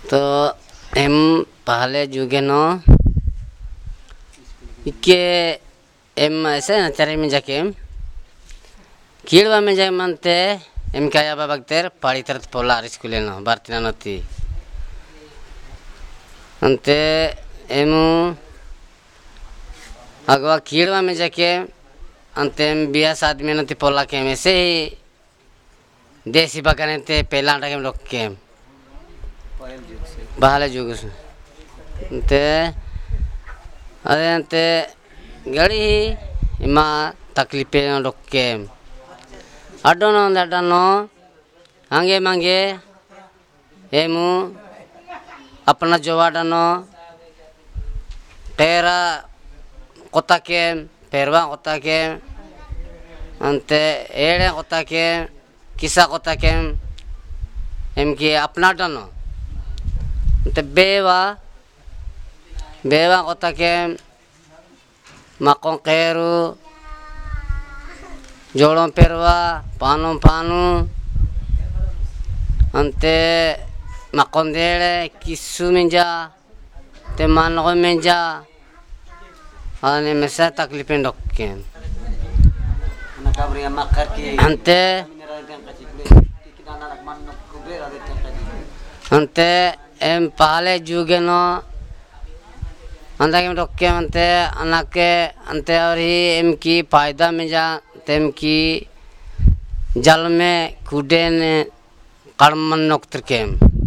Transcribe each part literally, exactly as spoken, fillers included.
तो हम पहले जुगे नो इके एम ऐसे ना चरे में जाके कीड़वा में जाए मानते एम क्या याबा बगतेर पाड़ी तरत पोलार स्कूले नो बारतीना नती अंते एमु अगवा कीड़वा में जाके अंते एम बियास आदमी नती पोला के में से ही देसी बगाने ते पहला टाइम लोग के बाहले जुग से अंते अरे अंते गाड़ी इमा तकलीफे न लोग के अडोनो अडोनो आंगे मांगे एमु अपना जोवाडनो तेरा कोता के पेरवा कोता के अंते एड़े कोता के किसा कोता के एम के अपना डनो अंते बेवा बेवा कोता के माकों केरू जोड़ों पेरवा पानों पानू अंते माकोंदेले किस्सू में जा ते मानगो में जा आने में से तकलीफें डॉक्के अंते अंते एम पहले जुगे नो अंधा के डॉक्के अंते अनाके अंते और ही एम की फायदा में जा तेम की जल में कूदे ने कर्मन नोक्तर के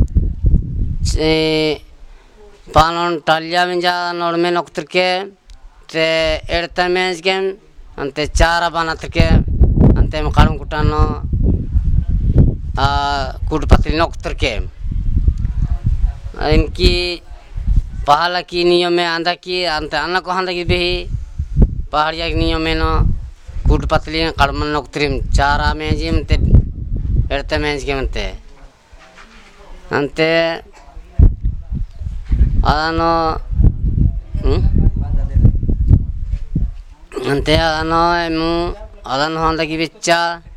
पालन टालिया में जा नोड़ में नोक्तर के ते एड़ता में के अंते चारा बनाते के अंते में कालम कुटानो आ कूद पतली नोक्तर के इनकी पहला की नियम में आंधा की अंते अन्ना को आंधा की भी पहाड़िया की नियम में नो कूद पतली कर्मन नोक्तरिम चारा में जिम ते एड़ता में के मनते अंते आनो अंते आनो एमु आनो आंधा की बिच्चा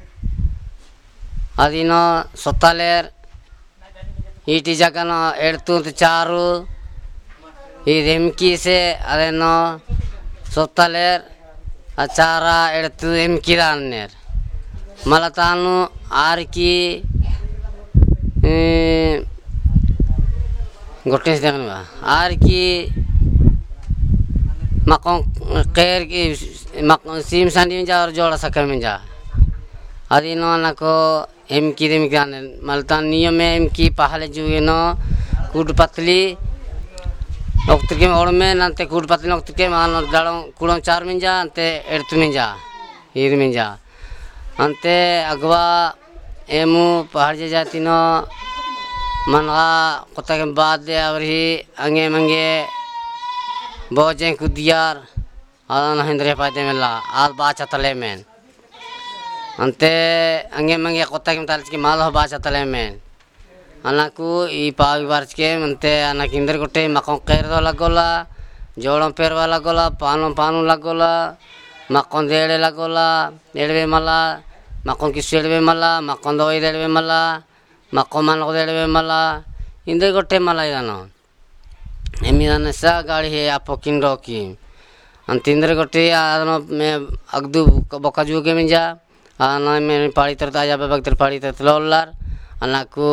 आदिनो सोतालेर ईटी जगह नो एड़तू ते चारू ये रेमकी से अरे नो सोतालेर अचारा एड़तू एम किरानेर मलतानु आर की गोटे से देखने आर की मकों केर की मकों सीम सांडी में जा और जोड़ा सकर में जा आदि नो ना को एम की रेम किरानेर मलतान नियम में एम की पहले जुए नो कूद पतली नोक्तर के और में नंते कूद पतली नोक्तर के मान डालों कूड़ों चार में जा अंते एड़त में जा हीर में जा अंते अगवा एमु पहाड़ जे जाती नो मनगा कोता के बाद दे और ही अंगे मंगे बोझे कुदियार आदन हिंद्रे पाते में ला आल बाचा तले में अंते अंगे मंगे कोता के ताल के माल हो बाचा तले में अनाकू ई पावी बार्च के मनते अना किंदर गोटे मकों केर दो लगोला जोड़ों पेरवा लगोला पानों पानू लगोला मकों देड़े लगोला देड़वे मला मकों की सेड़वे मला मकों दो देड़वे मला मकों मानो देड़वे मला इंदर गोटे मला इदानो एमी दाने सा गाड़ी है आपो किंडो की अंतिंदर गोटे आनो में अगदू बोका जुगे में जा आना में पाड़ी तरता जा बगतर पाड़ी तरत लोलार अनाकू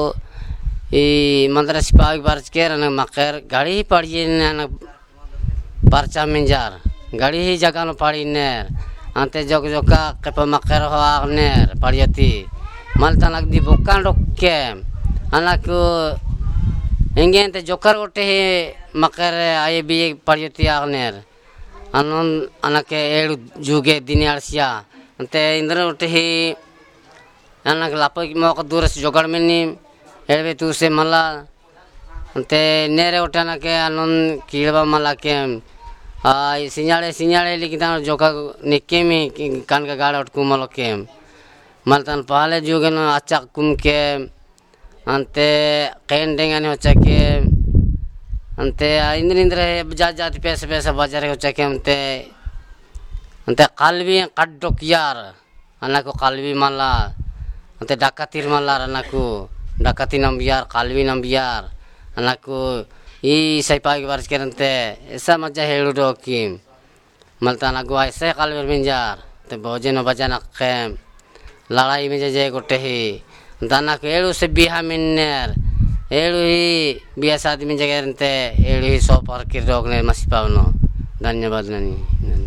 ई मद्रास पावी बार्च के रन मकर गाड़ी ही पड़ी ने परचा में जार गाड़ी ही जगह न पड़ी नेर अंते जोक जोका कप मकर हो आगनेर पड़ियती मलता लगदी बुकान रोके अनाकू इंगे अंते जोकर गोटे ही मकर आये भी पड़ियती आगनेर अनन अनाके एड़ू जुगे दिने आरसिया अंते इंद्र गोटे ही अनाक लापो की मौका दूर से जोगड़ में नी एड़वे तू से मला अंते नेरे उठाना के अनन कीड़वा मला के आ सिंजाड़े सिंजाड़े लेकिन तान जोका निक्के में कान का गाड़ उठ कुमलो के मलतन पहले जुगे न अच्छा कुम के अंते कैन डेंगाने हो चके अंते इंद्र इंद्र जा जाती पैसे पैसे बाजार हो चके अंते अंते कालवी कड्डो कियार अनाको कालवी मला अंते डाकातिर मला अनाको डाकाती नंबियार कालवी नंबियार నాకు ಈ ಸೈಪಾಗಿ ಬರ್ಸ್ಕರಂತೆ ऐसा मजा ಹೇಳು ಡೋಕಿ मलता नगु ऐसे कलवर मिंजार ते भोजन बजन अक्केम लड़ाई में जे गोटे ही दाना केळु से बिहा मिन्नेर एळु ही बिहा शादी में जगरंते एळु ही सौ पर किर रोगने मसी पावनो धन्यवाद ननी।